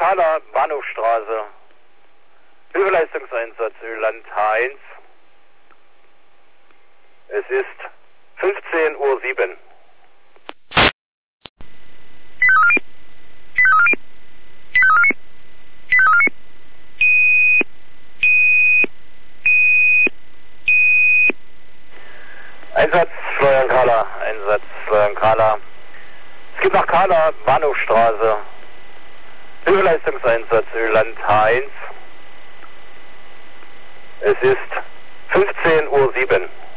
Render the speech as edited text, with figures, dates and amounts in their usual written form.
Kala, Bahnhofstraße. Hilfeleistungseinsatz Öland H1. Es ist 15:07 Uhr. Einsatz Florian Kala, Einsatz Florian Kala. Es geht nach Kala, Bahnhofstraße. Hilfeleistungseinsatz Öland H1. Es ist 15:07 Uhr.